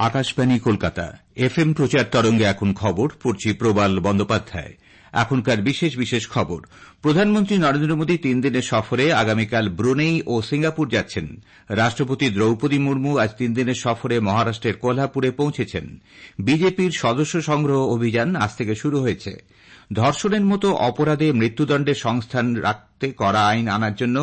Akashvani Kolkata FM প্রচার তরঙ্গে এখন খবর পড়ছি প্রবাল বন্দ্যোপাধ্যায়। এখনকার বিশেষ বিশেষ খবর। প্রধানমন্ত্রী নরেন্দ্র মোদী 3 দিনের সফরে আগামীকাল ব্রুনেই ও সিঙ্গাপুর যাচ্ছেন। রাষ্ট্রপতি দ্রৌপদী মুর্মু আজ 3 দিনের সফরে মহারাষ্ট্রের কোলহাপুরে পৌঁছেছেন। বিজেপির সদস্য সংগ্রহ অভিযান আজ থেকে শুরু হয়েছে। ধর্ষণের মতো অপরাধে মৃত্যুদণ্ডের সংস্থান রাখতে করা আইন আনার জন্য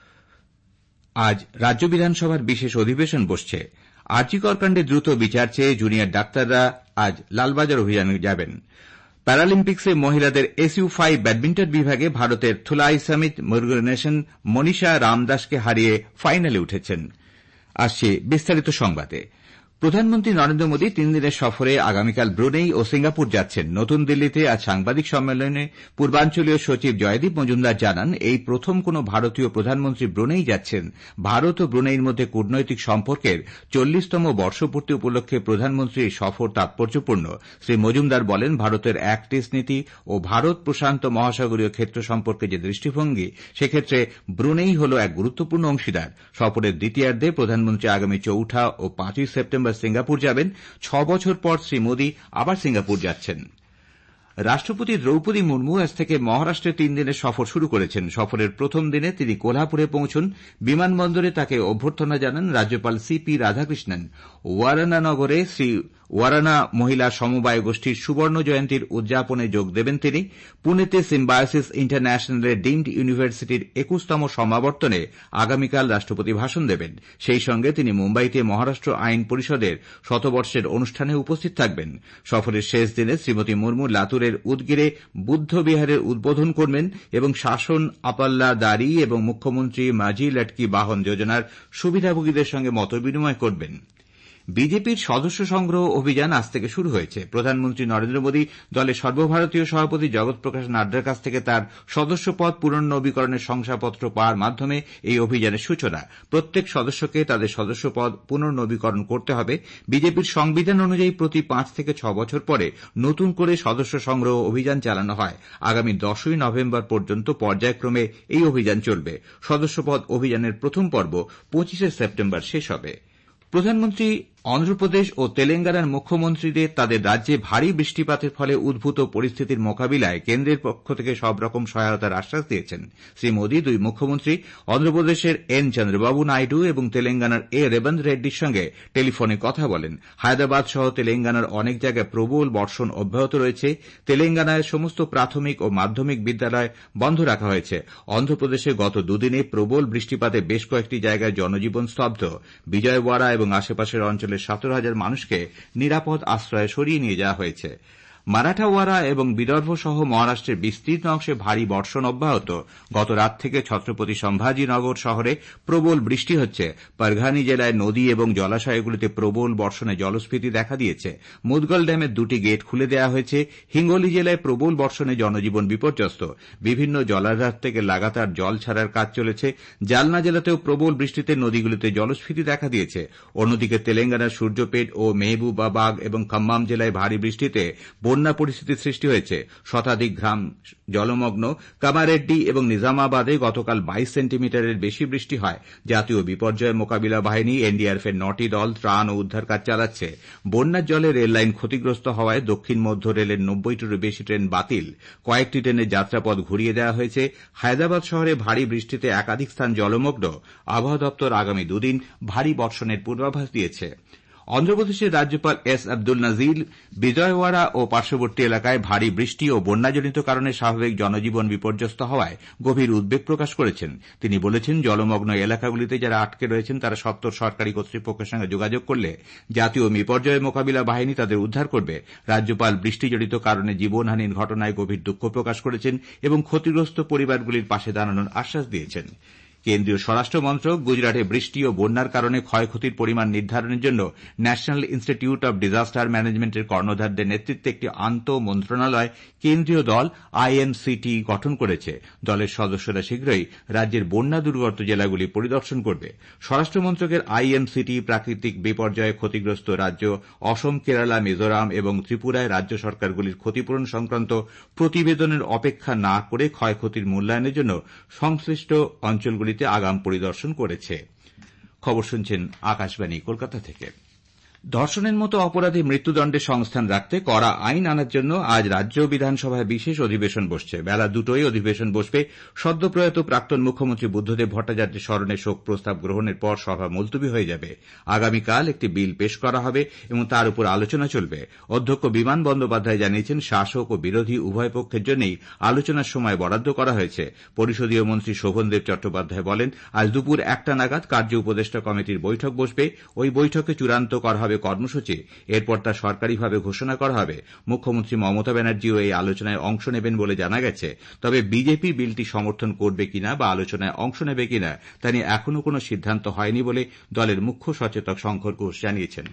আজ রাজ্য বিধানসভার বিশেষ অধিবেশন বসছে। আরজি কর কাণ্ডে দ্রুত বিচার চেয়ে জুনিয়র ডাক্তাররা আজ লালবাজার অভিযানে যাবেন। প্যারালিম্পিক্সে মহিলাদের SU5 ব্যাডমিন্টন বিভাগে ভারতের থুলাই সমিত মুরুগেসন মনীষা রামদাসকে হারিয়ে ফাইনালে উঠেছেন। আসছে বিস্তারিত সংবাদে। প্রধানমন্ত্রী নরেন্দ্র মোদী 3 দিনের সফরে আগামীকাল ব্রুনেই ও সিঙ্গাপুর যাচ্ছেন। নতুন দিল্লিতে আজ সাংবাদিক সম্মেলনে পূর্বাঞ্চলীয় সচিব জয়দীপ মজুমদার জানান, এই প্রথম কোন ভারতীয় প্রধানমন্ত্রী ব্রুনেই যাচ্ছেন। ভারত ও ব্রুনেইয়ের মধ্যে কূটনৈতিক সম্পর্কের 40তম বর্ষপূর্তি উপলক্ষে প্রধানমন্ত্রীর এই সফর তাৎপর্যপূর্ণ। শ্রী মজুমদার বলেন, ভারতের অ্যাক্ট ইস্ট নীতি ও ভারত প্রশান্ত মহাসাগরীয় ক্ষেত্র সম্পর্কে যে দৃষ্টিভঙ্গি, সেক্ষেত্রে ব্রুনেই হল এক গুরুত্বপূর্ণ অংশীদার। সফরের দ্বিতীয়ার্ধে প্রধানমন্ত্রী আগামী 4 ও 5 সেপ্টেম্বর সিঙ্গাপুর যাবেন। 6 বছর পর শ্রী মোদী আবার সিঙ্গাপুর যাচ্ছেন। রাষ্ট্রপতি দ্রৌপদী মুর্মু আজ থেকে মহারাষ্ট্রে 3 দিনের সফর শুরু করেছেন। সফরের প্রথম দিনে তিনি কোলহাপুরে পৌঁছন। বিমানবন্দরে তাকে অভ্যর্থনা জানান রাজ্যপাল CP রাধাকৃষ্ণন। ওয়ারানা নগরে শ্রী ওয়ারানা মহিলা সমবায় গোষ্ঠীর সুবর্ণ জয়ন্তীর উদযাপনে যোগ দেবেন তিনি। পুনেতে সিম্বায়োসিস ইন্টারন্যাশনালের ডিমড ইউনিভার্সিটির 21তম সমাবর্তনে আগামীকাল রাষ্ট্রপতি ভাষণ দেবেন। সেই সঙ্গে তিনি মুম্বাইতে মহারাষ্ট্র আইন পরিষদের শতবর্ষের অনুষ্ঠানে উপস্থিত থাকবেন। সফরের শেষ দিনে শ্রীমতী মুর্মু লাতুরের উদগিরে বুদ্ধ বিহারের উদ্বোধন করবেন এবং শাসন আপাল্লা দারি এবং মুখ্যমন্ত্রী মাঝি লটকি বাহন যোজনার সুবিধাভোগীদের সঙ্গে মতবিনিময় করবেন। বিজেপির সদস্য সংগ্রহ অভিযান আজ থেকে শুরু হয়েছে। প্রধানমন্ত্রী নরেন্দ্র মোদী দলের সর্বভারতীয় সভাপতি জগৎ প্রকাশ নাড্ডার কাছ থেকে তার সদস্যপদ পুনর্নবীকরণের শংসাপত্র পাওয়ার মাধ্যমে এই অভিযানের সূচনা। প্রত্যেক সদস্যকে তাদের সদস্যপদ পুনর্নবীকরণ করতে হবে। বিজেপির সংবিধান অনুযায়ী প্রতি 5 থেকে 6 বছর পরে নতুন করে সদস্য সংগ্রহ অভিযান চালানো হয়। আগামী 10ই নভেম্বর পর্যন্ত পর্যায়ক্রমে এই অভিযান চলবে। সদস্যপদ অভিযানের প্রথম পর্ব 25 সেপ্টেম্বর শেষ হবে। প্রধানমন্ত্রী অন্ধ্রপ্রদেশ ও তেলেঙ্গানার মুখ্যমন্ত্রীদের তাদের রাজ্যে ভারী বৃষ্টিপাতের ফলে উদ্ভূত পরিস্থিতির মোকাবিলায় কেন্দ্রের পক্ষ থেকে সব রকম সহায়তার আশ্বাস দিয়েছেন। শ্রী মোদী দুই মুখ্যমন্ত্রী অন্ধ্রপ্রদেশের N চন্দ্রবাবু নাইডু এবং তেলেঙ্গানার A রেবন্ত রেড্ডির সঙ্গে টেলিফোনে কথা বলেন। হায়দ্রাবাদ সহ তেলেঙ্গানার অনেক জায়গায় প্রবল বর্ষণ অব্যাহত রয়েছে। তেলেঙ্গানায় সমস্ত প্রাথমিক ও মাধ্যমিক বিদ্যালয় বন্ধ রাখা হয়েছে। অন্ধ্রপ্রদেশে গত দুদিনে প্রবল বৃষ্টিপাতে বেশ কয়েকটি জায়গায় জনজীবন স্তব্ধ। বিজয়ওয়াড়া এবং আশেপাশের অঞ্চলে 17,000 মানুষকে নিরাপদ আশ্রয়ে সরিয়ে নিয়ে যাওয়া হয়েছে। মারাঠাওয়াড়া এবং বিদর্ভ সহ মহারাষ্ট্রের বিস্তীর্ণ অংশে ভারী বর্ষণ অব্যাহত। গত রাত থেকে ছত্রপতি সম্ভাজিনগর শহরে প্রবল বৃষ্টি হচ্ছে। পারঘানি জেলায় নদী এবং জলাশয়গুলিতে প্রবল বর্ষণে জলস্ফীতি দেখা দিয়েছে। মুদগল ড্যামের 2টি গেট খুলে দেওয়া হয়েছে। হিঙ্গোলি জেলায় প্রবল বর্ষণে জনজীবন বিপর্যস্ত। বিভিন্ন জলাধার থেকে লাগাতার জল ছাড়ার কাজ চলেছে। জালনা জেলাতেও প্রবল বৃষ্টিতে নদীগুলিতে জলস্ফীতি দেখা দিয়েছে। অন্যদিকে তেলেঙ্গানার সূর্যপেট ও মেহবুবাবাদ এবং খাম্মাম জেলায় ভারী বৃষ্টিতে বন্যা পরিস্থিতির সৃষ্টি হয়েছে। শতাধিক গ্রাম জলমগ্ন। কামারেড্ডি এবং নিজামাবাদে গতকাল 22 সেন্টিমিটারের বেশি বৃষ্টি হয়। জাতীয় বিপর্যয় মোকাবিলা বাহিনী NDRF এর 9টি দল ত্রাণ ও উদ্ধার কাজ চালাচ্ছে। বন্যার জলে রেললাইন ক্ষতিগ্রস্ত হওয়ায় দক্ষিণ মধ্য রেলের 90টিরও বেশি ট্রেন বাতিল। কয়েকটি ট্রেনের যাত্রাপথ ঘুরিয়ে দেওয়া হয়েছে। হায়দ্রাবাদ শহরে ভারী বৃষ্টিতে একাধিক স্থান জলমগ্ন। আবহাওয়া দপ্তর আগামী 2 দিন ভারী বর্ষণের পূর্বাভাস দিয়েছে। অন্ধ্রপ্রদেশের রাজ্যপাল S আব্দুল নাজির বিজয়ওয়াড়া ও পার্শ্ববর্তী এলাকায় ভারী বৃষ্টি ও বন্যাজনিত কারণে স্বাভাবিক জনজীবন বিপর্যস্ত হওয়ায় গভীর উদ্বেগ প্রকাশ করেছেন। তিনি বলেছেন, জলমগ্ন এলাকাগুলিতে যারা আটকে রয়েছেন তারা সত্ত্বর সরকারি কর্তৃপক্ষের সঙ্গে যোগাযোগ করলে জাতীয় বিপর্যয় মোকাবিলা বাহিনী তাদের উদ্ধার করবে। রাজ্যপাল বৃষ্টিজনিত কারণে জীবনহানির ঘটনায় গভীর দুঃখ প্রকাশ করেছেন এবং ক্ষতিগ্রস্ত পরিবারগুলির পাশে দাঁড়ানোর আশ্বাস দিয়েছেন। কেন্দ্রীয় স্বরাষ্ট্র মন্ত্রক গুজরাটে বৃষ্টি ও বন্যার কারণে ক্ষয়ক্ষতির পরিমাণ নির্ধারণের জন্য ন্যাশনাল ইনস্টিটিউট অব ডিজাস্টার ম্যানেজমেন্টের কর্ণধারদের নেতৃত্বে একটি আন্তঃমন্ত্রণালয় কেন্দ্রীয় দল IMCT গঠন করেছে। দলের সদস্যরা শীঘ্রই রাজ্যের বন্যা দুর্গত জেলাগুলি পরিদর্শন করবে। স্বরাষ্ট্র মন্ত্রকের IMCT প্রাকৃতিক বিপর্যয়ে ক্ষতিগ্রস্ত রাজ্য অসম, কেরালা, মিজোরাম এবং ত্রিপুরায় রাজ্য সরকারগুলির ক্ষতিপূরণ সংক্রান্ত প্রতিবেদনের অপেক্ষা না করে ক্ষয়ক্ষতির মূল্যায়নের জন্য সংশ্লিষ্ট অঞ্চলগুলি আগাম পরিদর্শন করেছে। খবর শুনছেন আকাশবাণী কলকাতা থেকে। ধর্ষণের মতো অপরাধে মৃত্যুদণ্ডের সংস্থান রাখতে কড়া আইন আনার জন্য আজ রাজ্য বিধানসভায় বিশেষ অধিবেশন বসছে। বেলা 2টায় অধিবেশন বসবে। সদ্যপ্রয়াত প্রাক্তন মুখ্যমন্ত্রী বুদ্ধদেব ভট্টাচার্যের স্মরণে শোক প্রস্তাব গ্রহণের পর সভা মুলতবি হয়ে যাবে। আগামীকাল একটি বিল পেশ করা হবে এবং তার উপর আলোচনা চলবে। অধ্যক্ষ বিমান বন্দ্যোপাধ্যায় জানিয়েছেন, শাসক ও বিরোধী উভয় পক্ষের জন্যই আলোচনার সময় বরাদ্দ করা হয়েছে। পরিষদীয় মন্ত্রী শোভনদেব চট্টোপাধ্যায় বলেন, আজ দুপুর 1টা নাগাদ কার্য উপদেষ্টা কমিটির বৈঠক বসবে। ওই বৈঠকে চূড়ান্ত করা হবে কর্মসূচি। এরপর তা সরকারিভাবে ঘোষণা করা হবে। মুখ্যমন্ত্রী মমতা ব্যানার্জিও এই আলোচনায় অংশ নেবেন বলে জানা গেছে। তবে বিজেপি বিলটি সমর্থন করবে কিনা বা আলোচনায় অংশ নেবে কিনা তা নিয়ে এখনও কোনো সিদ্ধান্ত হয়নি বলে দলের মুখ্য সচেতক শঙ্কর ঘোষ জানিয়েছেন।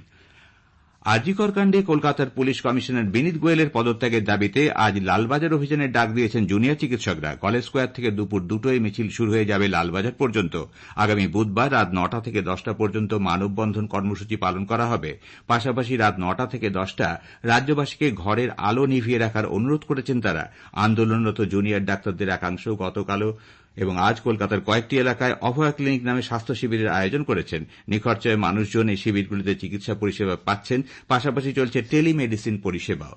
আরজিকর কাণ্ডে কলকাতার পুলিশ কমিশনার বিনীত গোয়েলের পদত্যাগের দাবিতে আজ লালবাজার অভিযানের ডাক দিয়েছেন জুনিয়র চিকিৎসকরা। কলেজ স্কোয়ার থেকে দুপুর 2টায় মিছিল শুরু হয়ে যাবে লালবাজার পর্যন্ত। আগামী বুধবার রাত 9টা থেকে 10টা পর্যন্ত মানববন্ধন কর্মসূচি পালন করা হবে। পাশাপাশি রাত 9টা থেকে 10টা রাজ্যবাসীকে ঘরের আলো নিভিয়ে রাখার অনুরোধ করেছেন তারা। আন্দোলনরত জুনিয়র ডাক্তারদের একাংশ গতকালও এবং আজ কলকাতার কয়েকটি এলাকায় অভয়া ক্লিনিক নামে স্বাস্থ্য শিবিরের আয়োজন করেছেন। নিখরচায় মানুষজন এই শিবিরগুলিতে চিকিৎসা পরিষেবা পাচ্ছেন। পাশাপাশি চলছে টেলিমেডিসিন পরিষেবাও।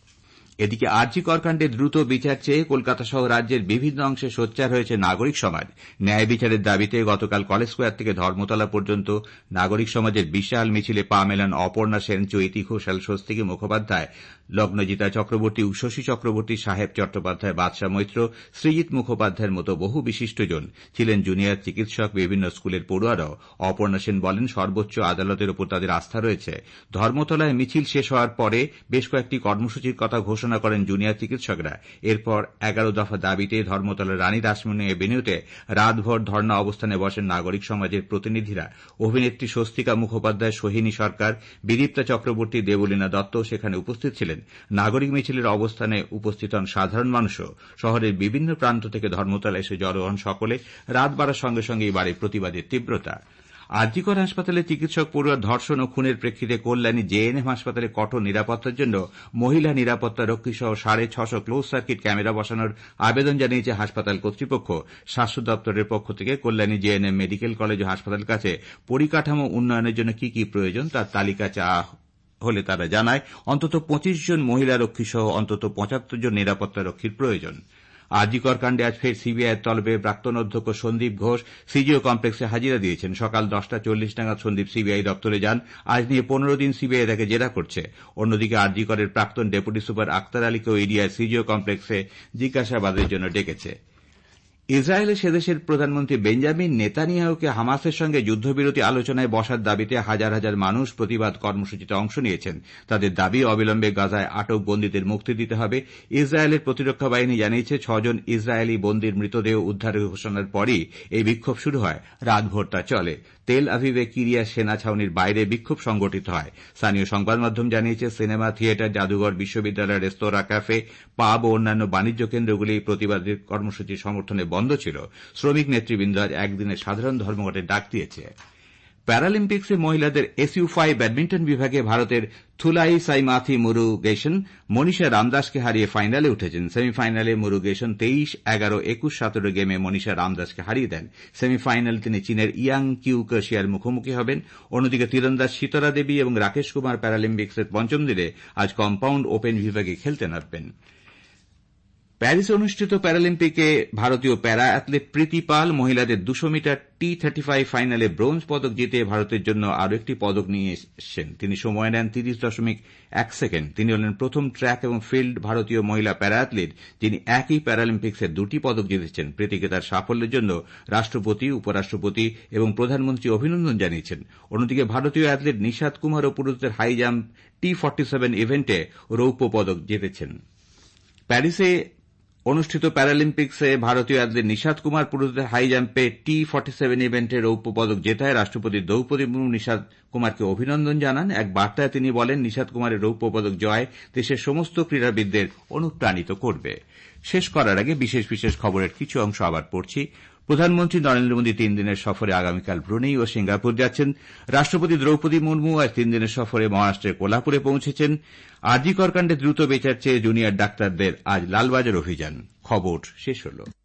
এদিকে আরজিকর কাণ্ডে দ্রুত বিচার চেয়ে কলকাতা সহ রাজ্যের বিভিন্ন অংশে সোচ্চার হয়েছে নাগরিক সমাজ। ন্যায় বিচারের দাবিতে গতকাল কলেজ স্কোয়ার থেকে ধর্মতলা পর্যন্ত নাগরিক সমাজের বিশাল মিছিলে পা মেলান অপর্ণা সেন, চৈতি ঘোষাল, স্বস্তিকী মুখোপাধ্যায়, লগ্নজিতা চক্রবর্তী, উষসী চক্রবর্তী, সাহেব চট্টোপাধ্যায়, বাদশা মৈত্র, সৃজিত মুখোপাধ্যায়ের মতো বহু বিশিষ্টজন ছিলেন। জুনিয়র চিকিৎসক, বিভিন্ন স্কুলের পড়ুয়ারাও। অপর্ণা সেন বলেন, সর্বোচ্চ আদালতের উপর তাদের আস্থা রয়েছে। ধর্মতলায় মিছিল শেষ হওয়ার পরে বেশ কয়েকটি কর্মসূচির কথা ঘোষণা করেন জুনিয়র চিকিৎসকরা। এরপর 11 দফা দাবিতে ধর্মতলার রানী রাসমণি এভিনিউতে রাতভর ধর্ণা অবস্থানে বসেন নাগরিক সমাজের প্রতিনিধিরা। অভিনেত্রী স্বস্তিকা মুখোপাধ্যায়, সোহিনী সরকার, বিদীপ্তা চক্রবর্তী, দেবলীনা দত্ত সেখানে উপস্থিত ছিলেন। নাগরিক মিছিলের অবস্থানে উপস্থিত হন সাধারণ মানুষও। শহরের বিভিন্ন প্রান্ত থেকে ধর্মতলা এসে জড়ো হন সকলে। রাত বাড়ার সঙ্গে সঙ্গেই বাড়ে প্রতিবাদের তীব্রতা। আরজিকর হাসপাতালে চিকিৎসক পড়ুয়ার ধর্ষণ ও খুনের প্রেক্ষিতে কল্যাণী জেএনএম হাসপাতালে কঠোর নিরাপত্তার জন্য মহিলা নিরাপত্তা রক্ষী সহ 650 ক্লোজ সার্কিট ক্যামেরা বসানোর আবেদন জানিয়েছে হাসপাতাল কর্তৃপক্ষ। স্বাস্থ্য দপ্তরের পক্ষ থেকে কল্যাণী জেএনএম মেডিকেল কলেজ ও হাসপাতালের কাছে পরিকাঠামো উন্নয়নের জন্য কি কি প্রয়োজন তার তালিকা চাওয়া হলে তারা জানায় অন্তত 25 জন মহিলা রক্ষী সহ অন্তত 75 জন নিরাপত্তা রক্ষীর প্রয়োজন। আরজিকর কাণ্ডে আজ ফের সিবিআইয়ের তলবে প্রাক্তন অধ্যক্ষ সন্দীপ ঘোষ সিজিও কমপ্লেক্সে হাজিরা দিয়েছেন। সকাল 10টা 40 নাগাদ সন্দীপ সিবিআই দপ্তরে যান। আজ নিয়ে 15 দিন সিবিআই তাকে জেরা করছে। অন্যদিকে আরজিকরের প্রাক্তন ডেপুটি সুপার আক্তার আলীকেও ইডিআই সিজিও কমপ্লেক্সে জিজ্ঞাসাবাদের জন্য ডেকেছে। ইসরায়েলে সেদেশের প্রধানমন্ত্রী বেঞ্জামিন নেতানিয়াহুকে হামাসের সঙ্গে যুদ্ধবিরতি আলোচনায় বসার দাবিতে হাজার হাজার মানুষ প্রতিবাদ কর্মসূচিতে অংশ নিয়েছেন। তাদের দাবি, অবিলম্বে গাজায় আটক বন্দীদের মুক্তি দিতে হবে। ইসরায়েলের প্রতিরক্ষা বাহিনী জানিয়েছে 6 জন ইসরায়েলি বন্দীর মৃতদেহ উদ্ধারের ঘোষণার পরই এই বিক্ষোভ শুরু হয়। রাতভর তা চলে। তেল আভিভে কিরিয়া সেনা ছাউনির বাইরে বিক্ষোভ সংগঠিত হয়। স্থানীয় সংবাদ মাধ্যম জানিয়েছে, সিনেমা, থিয়েটার, জাদুঘর, বিশ্ববিদ্যালয়, রেস্তোরাঁ, ক্যাফে, পাব ও অন্যান্য বাণিজ্য কেন্দ্রগুলি প্রতিবাদের কর্মসূচির সমর্থনে বন্ধ ছিল। শ্রমিক নেতৃবৃন্দ আজ একদিনের সাধারণ ধর্মঘটের ডাক দিয়েছে। প্যারালিম্পিক্সে মহিলাদের SU5 ব্যাডমিন্টন বিভাগে ভারতের থুলাই সাইমাথি মুরুগেশন মনীষা রামদাসকে হারিয়ে ফাইনালে উঠেছেন। সেমিফাইনালে মুরুগেশন 23, 11, 21, 17 গেমে মনীষা রামদাসকে হারিয়ে দেন। সেমিফাইনালে তিনি চীনের ইয়াং কিউ কাশিয়ার মুখোমুখি হবেন। অন্যদিকে তীরন্দাজ সীতারা দেবী এবং রাকেশ কুমার প্যারালিম্পিক্সের পঞ্চম দিনে আজ কম্পাউন্ড ওপেন বিভাগে খেলতে নামবেন। প্যারিসে অনুষ্ঠিত প্যারালিম্পিকে ভারতীয় প্যারা অ্যাথলেট প্রীতি পাল মহিলাদের 200 মিটার T35 ফাইনালে ব্রোঞ্জ পদক জিতে ভারতের জন্য আরও একটি পদক নিয়ে এসেছেন। তিনি সময় নেন 30.1 সেকেন্ড। তিনি হলেন প্রথম ট্র্যাক এবং ফিল্ড ভারতীয় মহিলা প্যারা অ্যাথলিট যিনি একই প্যারালিম্পিক্সের 2টি পদক জিতেছেন। প্রীতিকে তার সাফল্যের জন্য রাষ্ট্রপতি, উপরাষ্ট্রপতি এবং প্রধানমন্ত্রী অভিনন্দন জানিয়েছেন। অন্যদিকে ভারতীয় অ্যাথলিট নিশাত কুমার ও পুরুষদের হাই জাম্প T47 ইভেন্টে রৌপ্য পদক জিতেছেন। প্যারিসে অনুষ্ঠিত প্যারালিম্পিক্সে ভারতীয় অ্যাথলেট নিশাত কুমার পুরুষদের হাই জাম্পে T47 ইভেন্টে রৌপ্য পদক জেতায় রাষ্ট্রপতি দ্রৌপদী মুর্মু নিশাত কুমারকে অভিনন্দন জানান। এক বার্তায় তিনি বলেন, নিশাত কুমারের রৌপ্য পদক জয় দেশের সমস্ত ক্রীড়াবিদদের অনুপ্রাণিত করবে। শেষ করার আগে বিশেষ বিশেষ খবরের কিছু অংশ আবার পড়ছি। প্রধানমন্ত্রী নরেন্দ্র মোদী 3 দিনের সফরে আগামীকাল ব্রুনেই ও সিঙ্গাপুর যাচ্ছেন। রাষ্ট্রপতি দ্রৌপদী মুর্মু আজ 3 দিনের সফরে মহারাষ্ট্রের কোলাপুরে পৌঁছেছেন। আরজিকর কাণ্ডে দ্রুত বিচার চেয়ে জুনিয়র ডাক্তারদের আজ লালবাজার অভিযান। খবর শেষ হল।